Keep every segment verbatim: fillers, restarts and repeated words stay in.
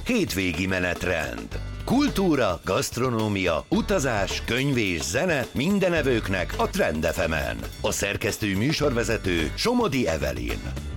hétvégi menetrend. Kultúra, gasztronómia, utazás, könyv és zene minden evőknek a Trend ef emen. A szerkesztő műsorvezető Somodi Evelyn.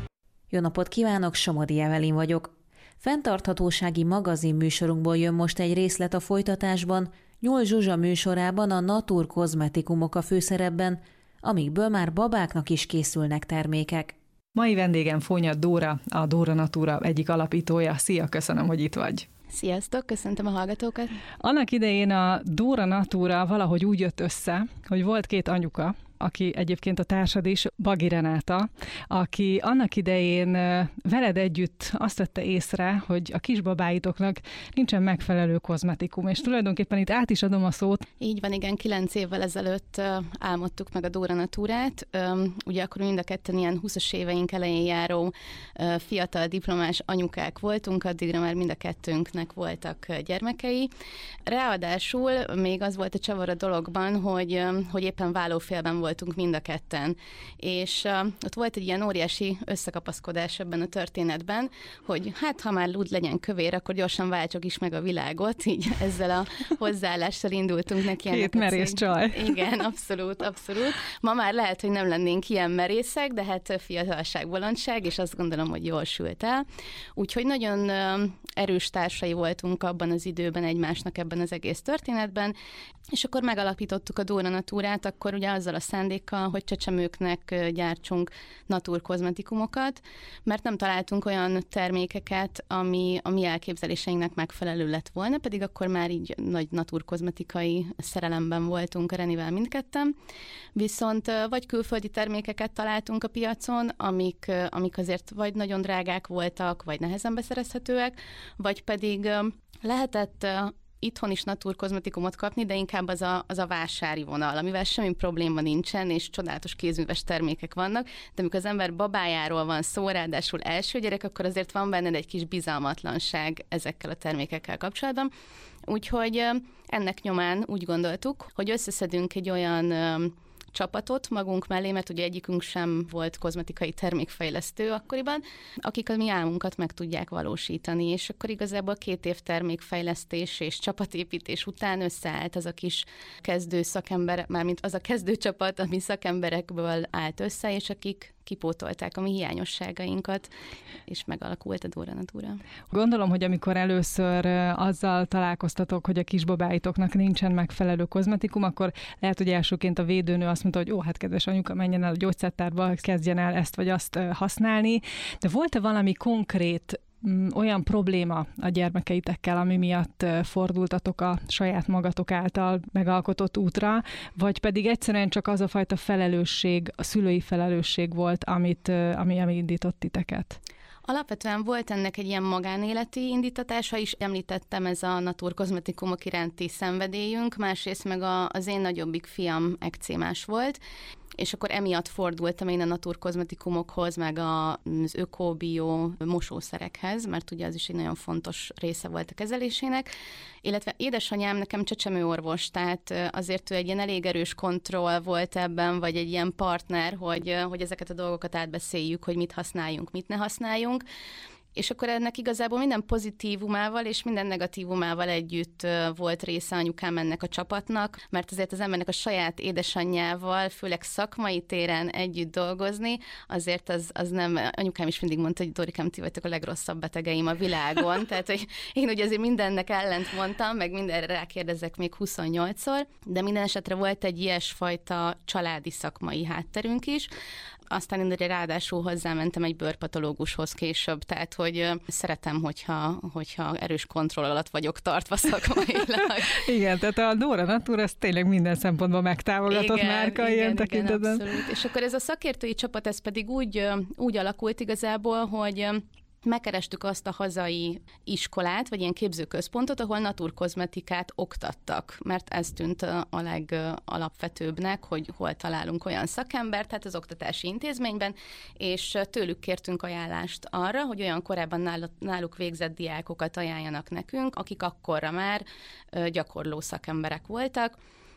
Jó napot kívánok, Somodi Evelyn vagyok. Fenntarthatósági magazin műsorunkból jön most egy részlet a folytatásban. Nyúl Zsuzsa műsorában a Natur kozmetikumok a főszerepben, amikből már babáknak is készülnek termékek. Mai vendégem Fónya Dóra, a Dóra Natura egyik alapítója. Szia, köszönöm, hogy itt vagy. Sziasztok, köszöntöm a hallgatókat. Annak idején a Dóra Natura valahogy úgy jött össze, hogy volt két anyuka, aki egyébként a társad is, Bagi Renáta, aki annak idején veled együtt azt vette észre, hogy a kisbabáitoknak nincsen megfelelő kozmetikum, és tulajdonképpen itt át is adom a szót. Így van, igen, kilenc évvel ezelőtt álmodtuk meg a Dóra Naturát. Ugye akkor mind a ketten ilyen húszas éveink elején járó fiatal diplomás anyukák voltunk, addigra már mind a kettőnknek voltak gyermekei. Ráadásul még az volt a csavar a dologban, hogy, hogy éppen vállófélben voltunk mind a ketten. És uh, ott volt egy ilyen óriási összekapaszkodás ebben a történetben, hogy hát ha már lúd legyen kövér, akkor gyorsan váltsuk is meg a világot, így ezzel a hozzáállással indultunk neki. Két merész csaj. Igen, abszolút, abszolút. Ma már lehet, hogy nem lennénk ilyen merészek, de hát fiatalság, bolondság, és azt gondolom, hogy jól sült el. Úgyhogy nagyon uh, erős társai voltunk abban az időben egymásnak ebben az egész történetben, és akkor megalapítottuk a Dóra Naturát, akkor ugye azzal a szándékkal, hogy csecsemőknek gyártsunk naturkozmetikumokat, mert nem találtunk olyan termékeket, ami a mi elképzeléseinknek megfelelő lett volna, pedig akkor már így nagy naturkozmetikai szerelemben voltunk a Renivel mindketten. Viszont vagy külföldi termékeket találtunk a piacon, amik, amik azért vagy nagyon drágák voltak, vagy nehezen beszerezhetőek, vagy pedig lehetett itthon is naturkozmetikumot kapni, de inkább az a, az a vásári vonal, amivel semmi probléma nincsen, és csodálatos kézműves termékek vannak, de amikor az ember babájáról van szó, ráadásul első gyerek, akkor azért van benned egy kis bizalmatlanság ezekkel a termékekkel kapcsolatban. Úgyhogy ennek nyomán úgy gondoltuk, hogy összeszedünk egy olyan csapatot magunk mellé, mert ugye egyikünk sem volt kozmetikai termékfejlesztő akkoriban, akik a mi álmunkat meg tudják valósítani, és akkor igazából két év termékfejlesztés és csapatépítés után összeállt az a kis kezdő szakember, mármint az a kezdő csapat, ami szakemberekből állt össze, és akik kipótolták a mi hiányosságainkat, és megalakult a Dóra Natura. Gondolom, hogy amikor először azzal találkoztatok, hogy a kisbabáitoknak nincsen megfelelő kozmetikum, akkor lehet, hogy elsőként a védőnő azt mondta, hogy ó, hát kedves anyuka, menjen el a gyógyszertárba, kezdjen el ezt vagy azt használni. De volt-e valami konkrét olyan probléma a gyermekeitekkel, ami miatt fordultatok a saját magatok által megalkotott útra, vagy pedig egyszerűen csak az a fajta felelősség, a szülői felelősség volt, amit, ami, ami indított titeket? Alapvetően volt ennek egy ilyen magánéleti indítatása is, említettem, ez a naturkozmetikumok iránti szenvedélyünk, másrészt meg a, az én nagyobbik fiam ekcémás volt, és akkor emiatt fordultam én a naturkozmetikumokhoz, meg az öko-bio mosószerekhez, mert ugye az is egy nagyon fontos része volt a kezelésének, illetve édesanyám nekem csecsemőorvos, tehát azért ő egy ilyen elég erős kontroll volt ebben, vagy egy ilyen partner, hogy, hogy ezeket a dolgokat átbeszéljük, hogy mit használjunk, mit ne használjunk. És akkor ennek igazából minden pozitívumával és minden negatívumával együtt volt része anyukám ennek a csapatnak, mert azért az embernek a saját édesanyjával, főleg szakmai téren együtt dolgozni, azért az, az nem, anyukám is mindig mondta, hogy Dorikám, ti vagytok a legrosszabb betegeim a világon, tehát hogy én ugye azért mindennek ellent mondtam, meg mindenre rákérdezek még huszonnyolcszor, de minden esetre volt egy ilyesfajta családi szakmai hátterünk is. Aztán én ráadásul hozzámentem egy bőrpatológushoz később, tehát hogy szeretem, hogyha, hogyha erős kontroll alatt vagyok tartva szakmailag. Igen, tehát a Dóra Natura az tényleg minden szempontból megtámogatott igen, márka igen, ilyen tekintetben. Igen, abszolút. És akkor ez a szakértői csapat, ez pedig úgy, úgy alakult igazából, hogy megkerestük azt a hazai iskolát, vagy ilyen képzőközpontot, ahol naturkozmetikát oktattak, mert ez tűnt a legalapvetőbbnek, hogy hol találunk olyan szakembert, tehát az oktatási intézményben, és tőlük kértünk ajánlást arra, hogy olyan korábban náluk végzett diákokat ajánljanak nekünk, akik akkorra már gyakorló szakemberek voltak.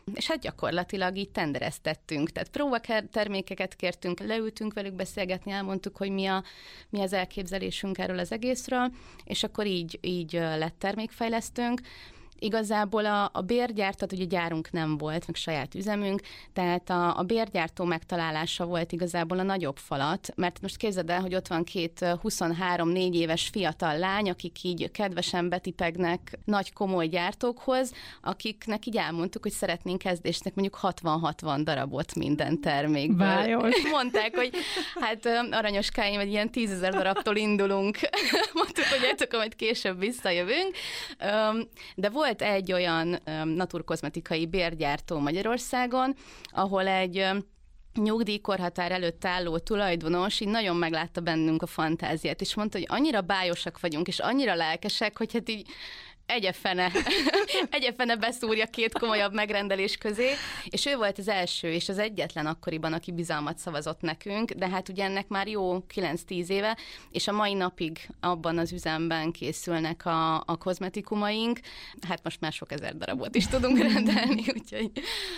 és hát gyakorlatilag így tendereztettünk, tehát próbatermékeket kértünk, leültünk velük beszélgetni, elmondtuk, hogy mi, a, mi az elképzelésünk erről az egészről, és akkor így, így lett termékfejlesztőnk. Igazából a, a bérgyártat, ugye gyárunk nem volt, meg saját üzemünk, tehát a, a bérgyártó megtalálása volt igazából a nagyobb falat, mert most képzeld el, hogy ott van két huszonhárom-négy éves fiatal lány, akik így kedvesen betipegnek nagy komoly gyártókhoz, akiknek így elmondtuk, hogy szeretnénk kezdésnek mondjuk hatvan-hatvan darabot minden termékből. Vályos. Mondták, hogy hát aranyoskáim, hogy ilyen tízezer darabtól indulunk. Mondtuk, hogy ettől majd később visszajövünk. De volt Volt egy olyan um, naturkozmetikai bérgyártó Magyarországon, ahol egy um, nyugdíjkorhatár előtt álló tulajdonos így nagyon meglátta bennünk a fantáziát, és mondta, hogy annyira bájosak vagyunk, és annyira lelkesek, hogy hát így egyefene, egyefene beszúrja két komolyabb megrendelés közé, és ő volt az első és az egyetlen akkoriban, aki bizalmat szavazott nekünk, de hát ugye ennek már jó kilenc-tíz éve, és a mai napig abban az üzemben készülnek a, a kozmetikumaink, hát most már sok ezer darabot is tudunk rendelni, úgyhogy...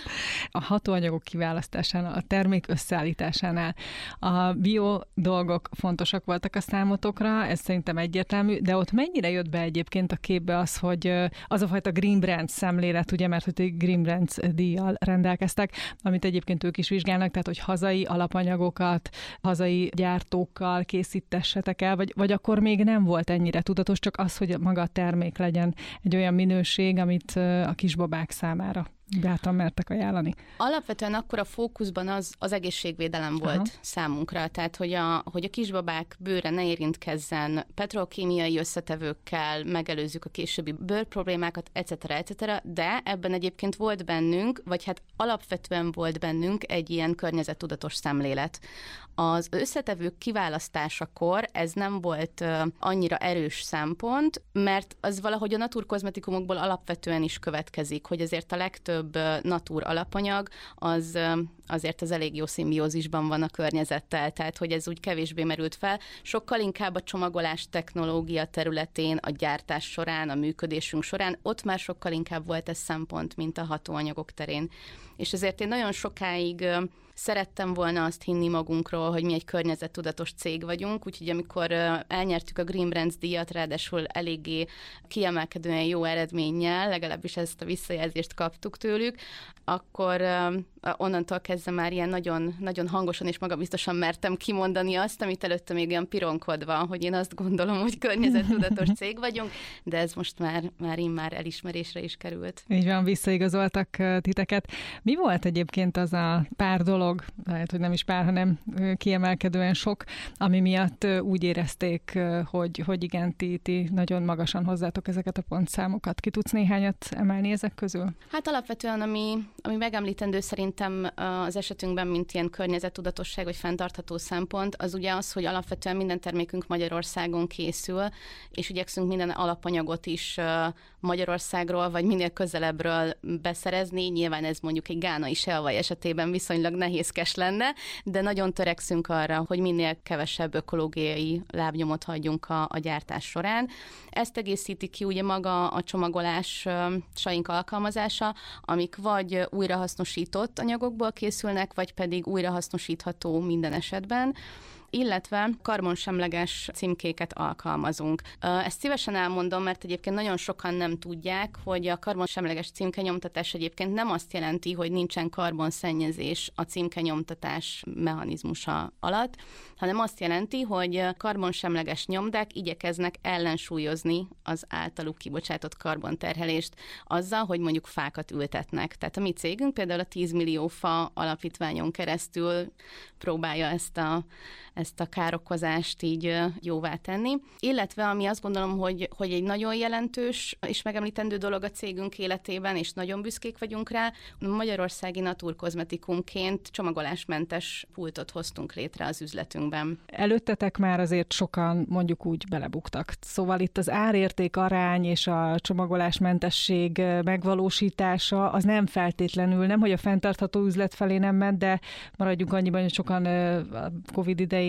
A hatóanyagok kiválasztásánál, a termék összeállításánál a bio dolgok fontosak voltak a számotokra, ez szerintem egyértelmű, de ott mennyire jött be egyébként a képbe az, hogy az a fajta Green Brand szemlélet, ugye, mert hogy Green Brands díjjal rendelkeztek, amit egyébként ők is vizsgálnak, tehát hogy hazai alapanyagokat, hazai gyártókkal készítessetek el, vagy, vagy akkor még nem volt ennyire tudatos, csak az, hogy maga a termék legyen egy olyan minőség, amit a kisbabák számára bátran mertek ajánlani. Alapvetően akkor a fókuszban az, az egészségvédelem volt Aha. számunkra, tehát hogy a, hogy a kisbabák bőre ne érintkezzen petrokémiai összetevőkkel, megelőzzük a későbbi bőrproblémákat, et cetera, et cetera, de ebben egyébként volt bennünk, vagy hát alapvetően volt bennünk egy ilyen környezettudatos szemlélet. Az összetevők kiválasztásakor ez nem volt uh, annyira erős szempont, mert az valahogy a naturkozmetikumokból alapvetően is következik, hogy azért a legtöbb uh, natur alapanyag az uh, azért az elég jó szimbiózisban van a környezettel, tehát hogy ez úgy kevésbé merült fel. Sokkal inkább a csomagolás technológia területén, a gyártás során, a működésünk során, ott már sokkal inkább volt ez szempont, mint a hatóanyagok terén. És ezért én nagyon sokáig uh, szerettem volna azt hinni magunkról, hogy mi egy környezettudatos cég vagyunk, úgyhogy amikor elnyertük a Green Brands díjat, ráadásul eléggé kiemelkedően jó eredménnyel, legalábbis ezt a visszajelzést kaptuk tőlük, akkor onnantól kezdve már ilyen nagyon, nagyon hangosan és magabiztosan mertem kimondani azt, amit előtte még olyan pironkodva, hogy én azt gondolom, hogy környezettudatos cég vagyunk, de ez most már, már immár elismerésre is került. Így van, visszaigazoltak titeket. Mi volt egyébként az a pár dolog, lehet, hogy nem is pár, hanem kiemelkedően sok, ami miatt úgy érezték, hogy, hogy igen, ti, ti nagyon magasan hozzátok ezeket a pontszámokat. Ki tudsz néhányat emelni ezek közül? Hát alapvetően, ami, ami megemlítendő szerintem az esetünkben, mint ilyen környezettudatosság vagy fenntartható szempont, az ugye az, hogy alapvetően minden termékünk Magyarországon készül, és igyekszünk minden alapanyagot is Magyarországról, vagy minél közelebbről beszerezni. Nyilván ez mondjuk egy gánai seavaj esetében viszonylag nehézkes lenne, de nagyon törekszünk arra, hogy minél kevesebb ökológiai lábnyomot hagyjunk a, a gyártás során. Ezt egészíti ki ugye maga a csomagolásaink alkalmazása, amik vagy újrahasznosított anyagokból készülnek, vagy pedig újrahasznosítható minden esetben, illetve karbonsemleges címkéket alkalmazunk. Ezt szívesen elmondom, mert egyébként nagyon sokan nem tudják, hogy a karbonsemleges címkenyomtatás egyébként nem azt jelenti, hogy nincsen karbonszennyezés a címkenyomtatás mechanizmusa alatt, hanem azt jelenti, hogy karbonsemleges nyomdák igyekeznek ellensúlyozni az általuk kibocsátott karbonterhelést azzal, hogy mondjuk fákat ültetnek. Tehát a mi cégünk például a tíz millió fa alapítványon keresztül próbálja ezt a ezt a károkozást így jóvá tenni. Illetve ami azt gondolom, hogy, hogy egy nagyon jelentős és megemlítendő dolog a cégünk életében, és nagyon büszkék vagyunk rá, magyarországi naturkozmetikumként csomagolásmentes pultot hoztunk létre az üzletünkben. Előttetek már azért sokan mondjuk úgy belebuktak. Szóval itt az árérték arány és a csomagolásmentesség megvalósítása az nem feltétlenül, nem hogy a fenntartható üzlet felé nem ment, de maradjunk annyiban, hogy sokan a Covid idején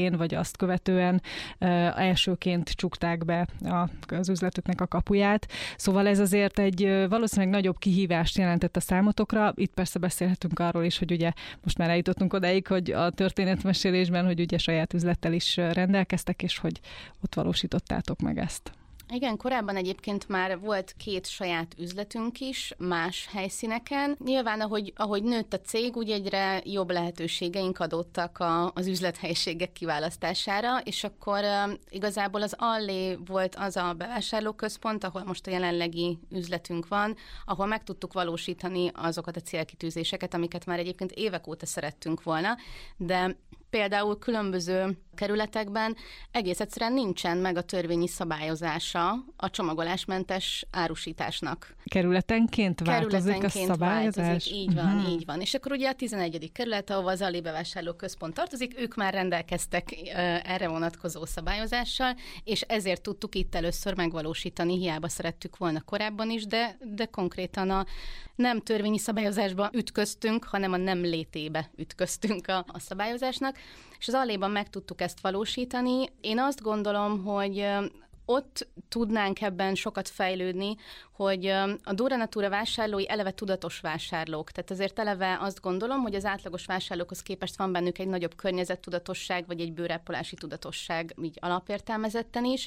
elején, vagy azt követően elsőként csukták be az üzletüknek a kapuját. Szóval ez azért egy valószínűleg nagyobb kihívást jelentett a számotokra. Itt persze beszélhetünk arról is, hogy ugye most már eljutottunk odáig, hogy a történetmesélésben, hogy ugye saját üzlettel is rendelkeztek, és hogy ott valósítottátok meg ezt. Igen, korábban egyébként már volt két saját üzletünk is más helyszíneken. Nyilván, ahogy, ahogy nőtt a cég, úgy egyre jobb lehetőségeink adottak a, az üzlethelyiségek kiválasztására, és akkor uh, igazából az Allé volt az a bevásárlóközpont, ahol most a jelenlegi üzletünk van, ahol meg tudtuk valósítani azokat a célkitűzéseket, amiket már egyébként évek óta szerettünk volna, de például különböző kerületekben egész egyszerűen nincsen meg a törvényi szabályozása a csomagolásmentes árusításnak. Kerületenként változik Kerületenként a szabályozás? Változik, így van, uh-huh. így van. És akkor ugye a tizenegyedik kerület, ahova az Allé bevásárlóközpont tartozik, ők már rendelkeztek uh, erre vonatkozó szabályozással, és ezért tudtuk itt először megvalósítani, hiába szerettük volna korábban is, de, de konkrétan a nem törvényi szabályozásba ütköztünk, hanem a nem létébe ütköztünk a, a szabályozásnak, és az Alléban meg tudtuk ezt valósítani. Én azt gondolom, hogy ott tudnánk ebben sokat fejlődni, hogy a Dóra Natura vásárlói eleve tudatos vásárlók. Tehát azért eleve azt gondolom, hogy az átlagos vásárlókhoz képest van bennük egy nagyobb környezettudatosság, vagy egy bőrápolási tudatosság, így alapértelmezetten is.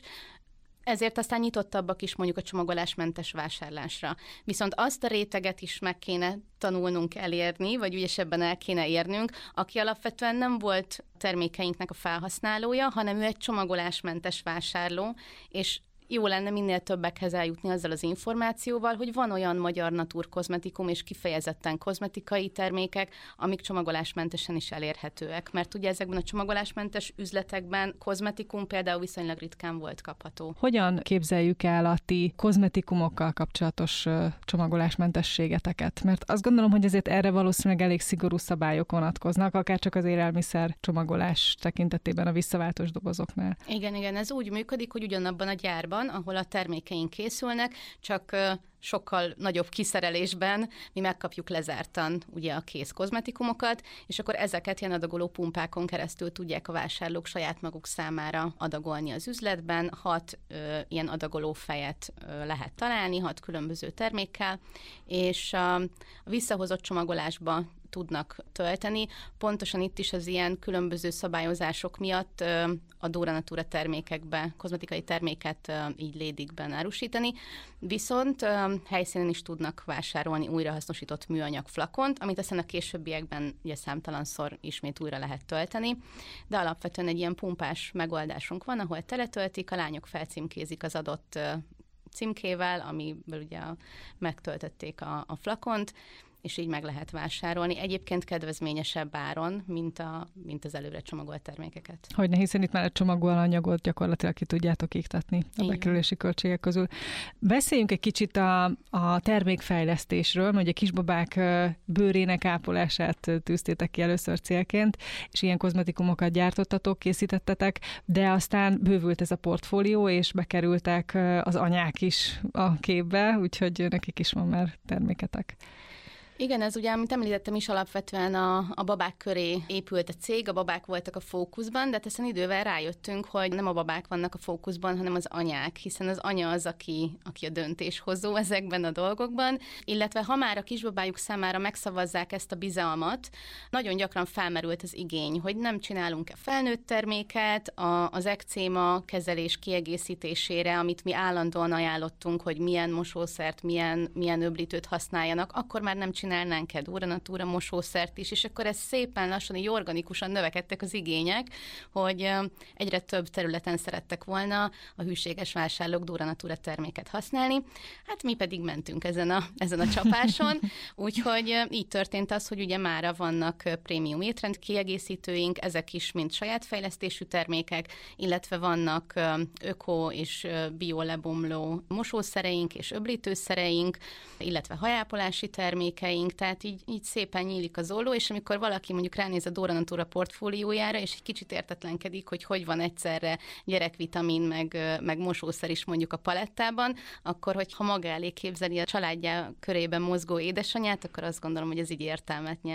Ezért aztán nyitottabbak is mondjuk a csomagolásmentes vásárlásra. Viszont azt a réteget is meg kéne tanulnunk elérni, vagy ügyesebben el kéne érnünk, aki alapvetően nem volt termékeinknek a felhasználója, hanem ő egy csomagolásmentes vásárló, és jó lenne minél többekhez eljutni azzal az információval, hogy van olyan magyar naturkozmetikum és kifejezetten kozmetikai termékek, amik csomagolásmentesen is elérhetőek. Mert ugye ezekben a csomagolásmentes üzletekben kozmetikum például viszonylag ritkán volt kapható. Hogyan képzeljük el a ti kozmetikumokkal kapcsolatos csomagolásmentességeteket? Mert azt gondolom, hogy azért erre valószínűleg elég szigorú szabályok vonatkoznak, akár csak az élelmiszer csomagolás tekintetében a visszaváltós dobozoknál. Igen, igen, ez úgy működik, hogy ugyanabban a gyárban, ahol a termékeink készülnek, csak sokkal nagyobb kiszerelésben mi megkapjuk lezártan ugye a kész kozmetikumokat, és akkor ezeket ilyen adagoló pumpákon keresztül tudják a vásárlók saját maguk számára adagolni az üzletben. Hat ö, ilyen adagoló fejet ö, lehet találni, hat különböző termékkel, és a, a visszahozott csomagolásba tudnak tölteni. Pontosan itt is az ilyen különböző szabályozások miatt ö, a Dóra Natura termékekbe, kozmetikai terméket ö, így lédikben árusítani, viszont ö, helyszínen is tudnak vásárolni újrahasznosított műanyag flakont, amit aztán a későbbiekben ugye számtalanszor ismét újra lehet tölteni, de alapvetően egy ilyen pumpás megoldásunk van, ahol teletöltik, a lányok felcímkézik az adott ö, címkével, amiből ugye megtöltötték a, a flakont, és így meg lehet vásárolni. Egyébként kedvezményesebb áron, mint, a, mint az előre csomagolt termékeket. Hogyne, hiszen itt már a csomagolóanyagot gyakorlatilag ki tudjátok iktatni a bekerülési költségek közül. Beszéljünk egy kicsit a, a termékfejlesztésről, hogy a kisbabák bőrének ápolását tűztétek ki először célként, és ilyen kozmetikumokat gyártottatok, készítettetek, de aztán bővült ez a portfólió, és bekerültek az anyák is a képbe, úgyhogy nekik is van már terméketek. Igen, ez ugye, amit említettem is, alapvetően a, a babák köré épült a cég, a babák voltak a fókuszban, de aztán idővel rájöttünk, hogy nem a babák vannak a fókuszban, hanem az anyák, hiszen az anya az, aki, aki a döntéshozó ezekben a dolgokban, illetve ha már a kisbabájuk számára megszavazzák ezt a bizalmat, nagyon gyakran felmerült az igény, hogy nem csinálunk-e felnőtt terméket a, az ekcéma kezelés kiegészítésére, amit mi állandóan ajánlottunk, hogy milyen mosószert, milyen, milyen öblítőt használjanak, akkor már nem csinálnánk-e Dóra Natura mosószert is, és akkor ez szépen lassan, így organikusan növekedtek az igények, hogy egyre több területen szerettek volna a hűséges vásárlók Dóra Natura terméket használni. Hát mi pedig mentünk ezen a, ezen a csapáson, úgyhogy így történt az, hogy ugye mára vannak prémium étrend kiegészítőink, ezek is mind saját fejlesztésű termékek, illetve vannak öko és bio lebomló mosószereink és öblítőszereink, illetve hajápolási termékeink, tehát így, így szépen nyílik az olló, és amikor valaki mondjuk ránéz a Dóra Natura portfóliójára, és egy kicsit értetlenkedik, hogy hogy van egyszerre gyerekvitamin, meg, meg mosószer is mondjuk a palettában, akkor, hogyha maga elé képzeli a családja körében mozgó édesanyját, akkor azt gondolom, hogy ez így értelmet nyer.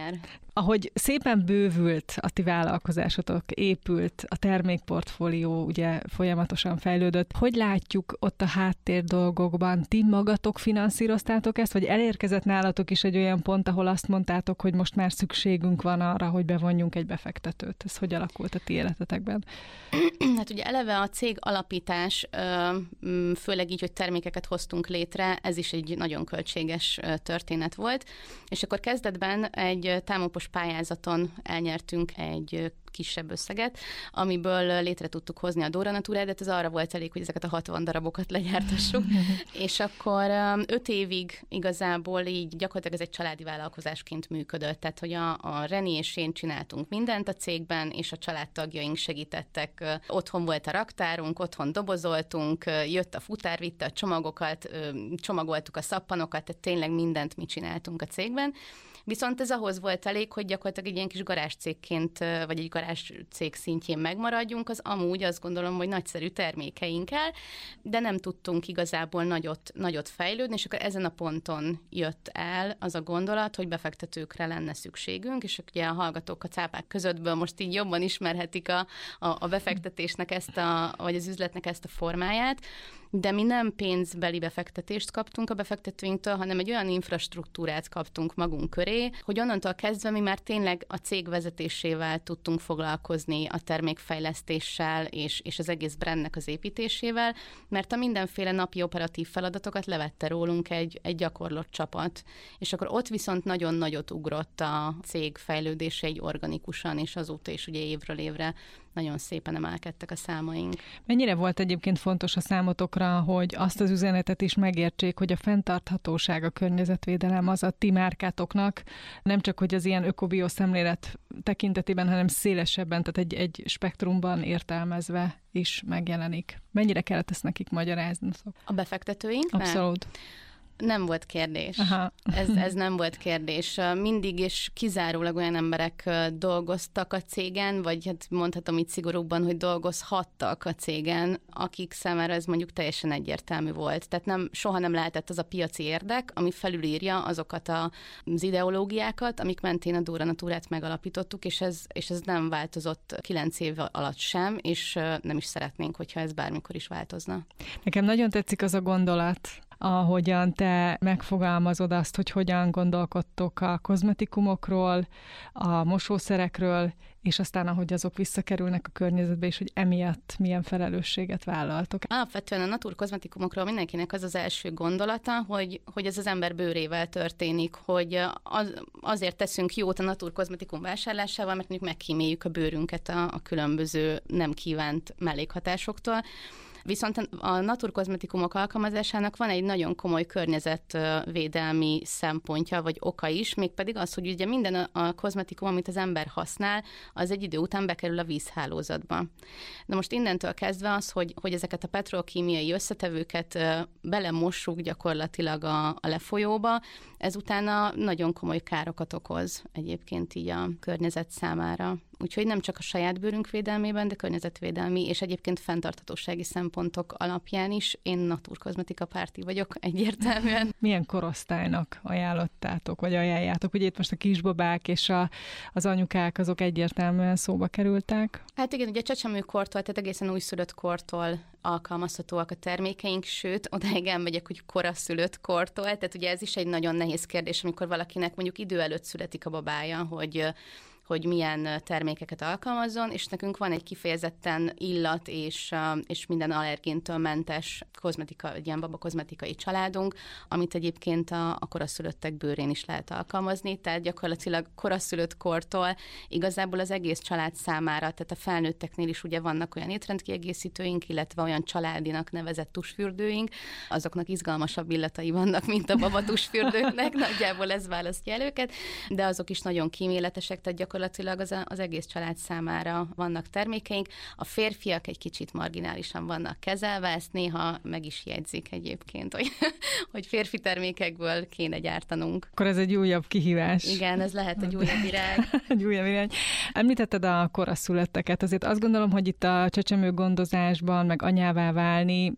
Ahogy szépen bővült a ti vállalkozásotok, épült, a termékportfólió ugye folyamatosan fejlődött, hogy látjuk ott a háttér dolgokban? Ti magatok finanszíroztátok ezt, vagy elérkezett nálatok is egy olyan pont, ahol azt mondtátok, hogy most már szükségünk van arra, hogy bevonjunk egy befektetőt? Ez hogy alakult a ti életetekben? Hát ugye eleve a cég alapítás, főleg így, hogy termékeket hoztunk létre, ez is egy nagyon költséges történet volt, és akkor kezdetben egy támopos pályázaton elnyertünk egy kisebb összeget, amiből létre tudtuk hozni a Dóra Naturát, de ez arra volt elég, hogy ezeket a hatvan darabokat legyártassuk, és akkor öt évig igazából így gyakorlatilag ez egy családi vállalkozásként működött, tehát hogy a, a Reni és én csináltunk mindent a cégben, és a családtagjaink segítettek. Otthon volt a raktárunk, otthon dobozoltunk, jött a futár, vitte a csomagokat, csomagoltuk a szappanokat, tehát tényleg mindent mi csináltunk a cégben. Viszont ez ahhoz volt elég, hogy gyakorlatilag egy ilyen kis garázscégként, vagy egy garázscég szintjén megmaradjunk, az amúgy azt gondolom, hogy nagyszerű termékeinkkel, de nem tudtunk igazából nagyot, nagyot fejlődni, és akkor ezen a ponton jött el az a gondolat, hogy befektetőkre lenne szükségünk, és ugye a hallgatók a cápák közöttből most így jobban ismerhetik a, a, a befektetésnek ezt a, vagy az üzletnek ezt a formáját, de mi nem pénzbeli befektetést kaptunk a befektetőinktől, hanem egy olyan infrastruktúrát kaptunk magunk köré, hogy onnantól kezdve mi már tényleg a cég vezetésével tudtunk foglalkozni, a termékfejlesztéssel és, és az egész brandnek az építésével, mert a mindenféle napi operatív feladatokat levette rólunk egy, egy gyakorlott csapat. És akkor ott viszont nagyon nagyot ugrott a cég fejlődése egy organikusan, és azóta is ugye évről évre nagyon szépen emelkedtek a számaink. Mennyire volt egyébként fontos a számotokra, hogy azt az üzenetet is megértsék, hogy a fenntarthatóság, a környezetvédelem az a ti márkátoknak, nem csak hogy az ilyen öko-bio szemlélet tekintetében, hanem szélesebben, tehát egy, egy spektrumban értelmezve is megjelenik. Mennyire kellett ezt nekik magyarázni? A befektetőink? Abszolút. Nem volt kérdés. Ez, ez nem volt kérdés. Mindig és kizárólag olyan emberek dolgoztak a cégen, vagy hát mondhatom így szigorúbban, hogy dolgozhattak a cégen, akik számára ez mondjuk teljesen egyértelmű volt. Tehát nem, soha nem lehetett az a piaci érdek, ami felülírja azokat a, az ideológiákat, amik mentén a Dóra Naturát megalapítottuk, és ez, és ez nem változott kilenc év alatt sem, és nem is szeretnénk, hogyha ez bármikor is változna. Nekem nagyon tetszik az a gondolat, ahogyan te megfogalmazod azt, hogy hogyan gondolkodtok a kozmetikumokról, a mosószerekről, és aztán ahogy azok visszakerülnek a környezetbe, és hogy emiatt milyen felelősséget vállaltok. Alapvetően a natur kozmetikumokról mindenkinek az az első gondolata, hogy, hogy ez az ember bőrével történik, hogy az, azért teszünk jót a natur kozmetikum vásárlásával, mert mondjuk megkíméljük a bőrünket a, a különböző nem kívánt mellékhatásoktól. Viszont a naturkozmetikumok alkalmazásának van egy nagyon komoly környezetvédelmi szempontja, vagy oka is, mégpedig az, hogy ugye minden a kozmetikum, amit az ember használ, az egy idő után bekerül a vízhálózatba. Na most innentől kezdve az, hogy, hogy ezeket a petrokémiai összetevőket belemossuk gyakorlatilag a, a lefolyóba, ez utána nagyon komoly károkat okoz egyébként így a környezet számára. Úgyhogy nem csak a saját bőrünk védelmében, de környezetvédelmi és egyébként fenntarthatósági szempontok alapján is én naturkozmetika párti vagyok egyértelműen. Milyen korosztálynak ajánlottátok, vagy ajánljátok? Ugye itt most a kisbabák és a, az anyukák azok egyértelműen szóba kerültek. Hát igen, ugye csecsemőkortól, tehát egészen újszülött kortól alkalmazhatóak a termékeink, sőt, odáig elmegyek, hogy koraszülött kortól, tehát ugye ez is egy nagyon nehéz kérdés, amikor valakinek mondjuk idő előtt születik a babája, hogy hogy milyen termékeket alkalmazzon, és nekünk van egy kifejezetten illat és, és minden allergéntől mentes kozmetika, egy ilyen babakozmetikai családunk, amit egyébként a, a koraszülöttek bőrén is lehet alkalmazni, tehát gyakorlatilag koraszülött kortól igazából az egész család számára, tehát a felnőtteknél is ugye vannak olyan étrendkiegészítőink, illetve olyan családinak nevezett tusfürdőink, azoknak izgalmasabb illatai vannak, mint a babatusfürdőknek, nagyjából ez választja el őket, de azok is nagyon kíméletesek, tehát gyakorlatilag az, az egész család számára vannak termékeink. A férfiak egy kicsit marginálisan vannak kezelve, ezt néha meg is jegyzik egyébként, hogy, hogy férfi termékekből kéne gyártanunk. Akkor ez egy újabb kihívás. Igen, ez lehet egy újabb irány. Egy újabb irány. Említetted a koraszülötteket, azért azt gondolom, hogy itt a csecsemő gondozásban, meg anyává válni,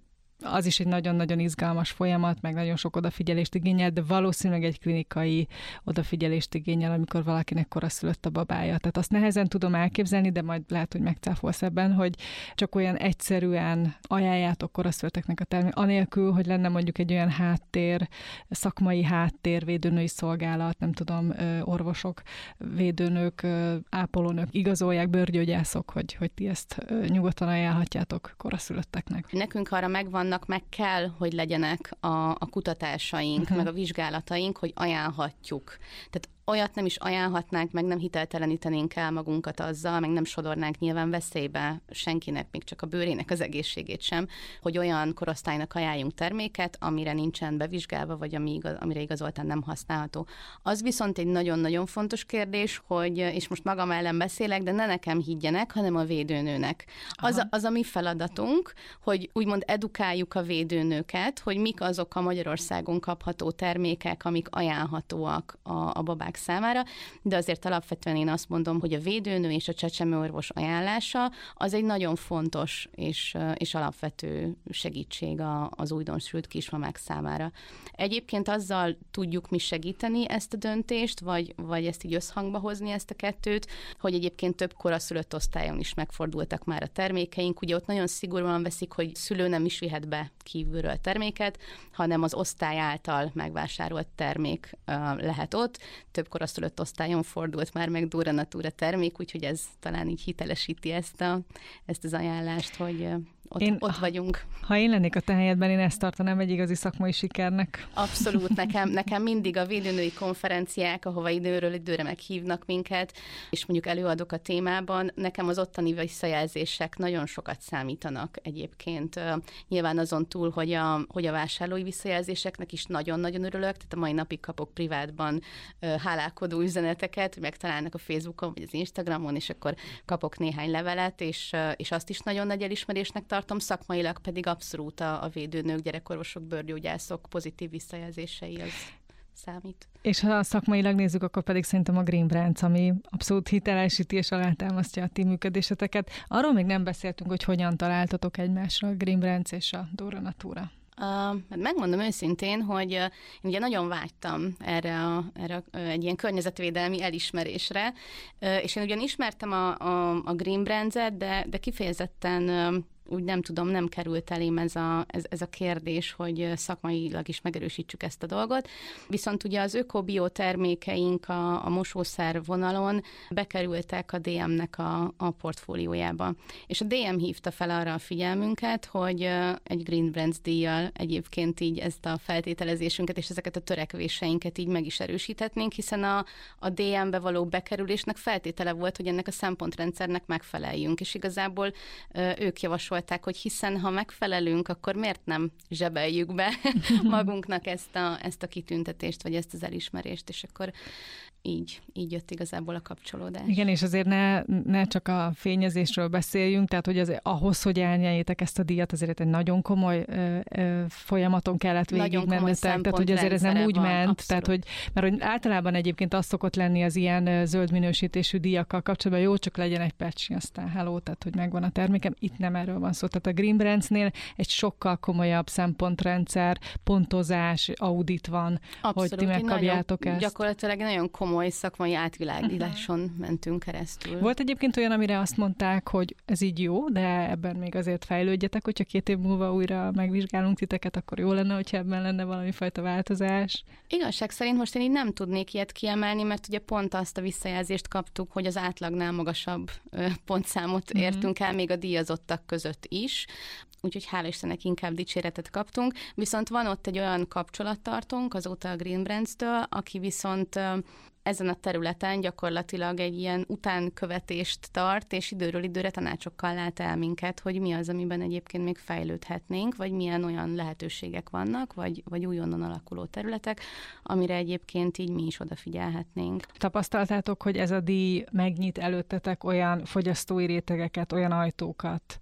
az is egy nagyon-nagyon izgalmas folyamat, meg nagyon sok odafigyelést igényel, de valószínűleg egy klinikai odafigyelést igényel, amikor valakinek koraszülött a babája. Tehát azt nehezen tudom elképzelni, de majd lehet, hogy megcáfolsz ebben, hogy csak olyan egyszerűen ajánljátok koraszülötteknek a termék, anélkül, hogy lenne mondjuk egy olyan háttér, szakmai háttér, védőnői szolgálat, nem tudom, orvosok, védőnők, ápolónők igazolják, bőrgyógyászok, hogy, hogy ti ezt nyugodtan ajánlhatjátok koraszülötteknek. Nekünk arra megvannak, meg kell, hogy legyenek a, a kutatásaink, uh-huh. meg a vizsgálataink, hogy ajánlhatjuk. Tehát olyat nem is ajánlhatnánk, meg nem hiteltelenítenénk el magunkat azzal, meg nem sodornánk nyilván veszélybe senkinek, még csak a bőrének az egészségét sem, hogy olyan korosztálynak ajánljunk terméket, amire nincsen bevizsgálva, vagy ami igaz, amire igazoltan nem használható. Az viszont egy nagyon-nagyon fontos kérdés, hogy, és most magam ellen beszélek, de ne nekem higgyenek, hanem a védőnőnek. Az a, az a mi feladatunk, hogy úgymond edukáljuk a védőnőket, hogy mik azok a Magyarországon kapható termékek, amik ajánlhatóak a, a babák számára, de azért alapvetően én azt mondom, hogy a védőnő és a csecsemőorvos ajánlása az egy nagyon fontos és, és alapvető segítség a, az újdonsült kismamák számára. Egyébként azzal tudjuk mi segíteni ezt a döntést, vagy, vagy ezt így összhangba hozni ezt a kettőt, hogy egyébként több koraszülött osztályon is megfordultak már a termékeink. Ugye ott nagyon szigorúan veszik, hogy szülő nem is vihet be kívülről terméket, hanem az osztály által megvásárolt termék uh, lehet ott. Több koraszülött osztályon fordult már meg Dura Natura termék, úgyhogy ez talán így hitelesíti ezt, a, ezt az ajánlást, hogy ott, én, ott vagyunk. Ha én lennék a te helyedben, én ezt tartanám egy igazi szakmai sikernek. Abszolút, nekem, nekem mindig a védőnői konferenciák, ahova időről időre meghívnak minket, és mondjuk előadok a témában, nekem az ottani visszajelzések nagyon sokat számítanak egyébként. Nyilván azon túl, hogy a, hogy a vásárlói visszajelzéseknek is nagyon-nagyon örülök, tehát a mai napig kapok privátban hálálkodó üzeneteket, megtalálnak a Facebookon vagy az Instagramon, és akkor kapok néhány levelet, és, és azt is nagyon nagy elismerésnek tartom, szakmailag pedig abszolút a, a védőnők, gyerekorvosok, bőrgyógyászok pozitív visszajelzései az számít. És ha szakmailag nézzük, akkor pedig szerintem a Green Brands, ami abszolút hitelesíti és alátámasztja a ti működéseteket. Arról még nem beszéltünk, hogy hogyan találtatok egymásra a Green Brands és a Dura Natura. Uh, megmondom őszintén, hogy uh, én ugye nagyon vágytam erre, a, erre a, uh, egy ilyen környezetvédelmi elismerésre, uh, és én ugyan ismertem a, a, a Green Brands-et, de, de kifejezetten uh, úgy nem tudom, nem került elém ez a, ez, ez a kérdés, hogy szakmailag is megerősítsük ezt a dolgot. Viszont ugye az öko-bio termékeink a, a mosószer vonalon bekerültek a dé em-nek a, a portfóliójába. És a dé em hívta fel arra a figyelmünket, hogy egy Green Brands díjjal egyébként így ezt a feltételezésünket és ezeket a törekvéseinket így meg is erősíthetnénk, hiszen a, a dé em-be való bekerülésnek feltétele volt, hogy ennek a szempontrendszernek megfeleljünk. És igazából ők javasolták, hogy hiszen ha megfelelünk, akkor miért nem zsebeljük be magunknak ezt a, ezt a kitüntetést, vagy ezt az elismerést, és akkor így, így jött igazából a kapcsolódás. Igen, és azért ne, ne csak a fényezésről beszéljünk, tehát hogy az, ahhoz, hogy elnyeljétek ezt a díjat, azért egy nagyon komoly ö, ö, folyamaton kellett végigmennetek, tehát hogy azért ez nem úgy van, ment, abszolút. Tehát hogy, mert hogy általában egyébként az szokott lenni az ilyen zöld minősítésű díjakkal kapcsolatban, jó, csak legyen egy patch, aztán hello, tehát hogy megvan a termékem, itt nem erről van szó. Tehát a Green Brandsnél egy sokkal komolyabb szempontrendszer, pontozás, audit van, abszolút, hogy ti megkapjátok ezt. Gyakorlatilag nagyon komoly szakmai átvilágításon uh-huh. mentünk keresztül. Volt egyébként olyan, amire azt mondták, hogy ez így jó, de ebben még azért fejlődjetek, hogyha két év múlva újra megvizsgálunk titeket, akkor jó lenne, hogyha ebben lenne valami fajta változás. Igazság szerint most én így nem tudnék ilyet kiemelni, mert ugye pont azt a visszajelzést kaptuk, hogy az átlagnál magasabb pontszámot uh-huh. értünk el, még a díjazottak között is. Úgyhogy hála Istennek inkább dicséretet kaptunk. Viszont van ott egy olyan kapcsolattartónk azóta a Green Brands-től, aki viszont ezen a területen gyakorlatilag egy ilyen utánkövetést tart, és időről időre tanácsokkal lát el minket, hogy mi az, amiben egyébként még fejlődhetnénk, vagy milyen olyan lehetőségek vannak, vagy, vagy újonnan alakuló területek, amire egyébként így mi is odafigyelhetnénk. Tapasztaltátok, hogy ez a díj megnyit előttetek olyan fogyasztói rétegeket, olyan ajtókat,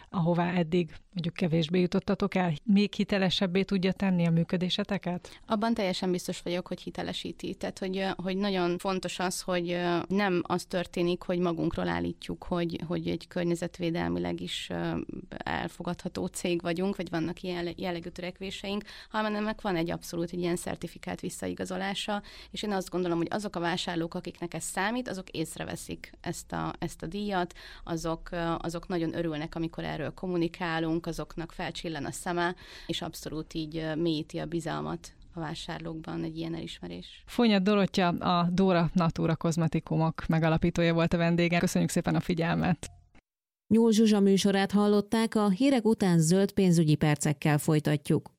ahová eddig mondjuk kevésbé jutottatok el, még hitelesebbé tudja tenni a működéseteket? Abban teljesen biztos vagyok, hogy hitelesíti. Tehát, hogy, hogy nagyon fontos az, hogy nem az történik, hogy magunkról állítjuk, hogy, hogy egy környezetvédelmileg is elfogadható cég vagyunk, vagy vannak ilyen jellegű törekvéseink, hanem ennek van egy abszolút egy ilyen szertifikált visszaigazolása, és én azt gondolom, hogy azok a vásárlók, akiknek ez számít, azok észreveszik ezt a, ezt a díjat, azok, azok nagyon örülnek, amikor erről kommunikálunk, azoknak felcsillan a szeme, és abszolút így mélyíti a bizalmat a vásárlókban egy ilyen elismerés. Fonyad Dorottya, a Dóra Natura kozmetikumok megalapítója volt a vendége. Köszönjük szépen a figyelmet! Nyúl Zsuzsa műsorát hallották, a hírek után zöld pénzügyi percekkel folytatjuk.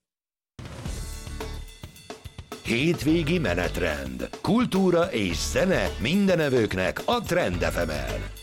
Hétvégi menetrend. Kultúra és zene mindenevőknek a Trend ef emen.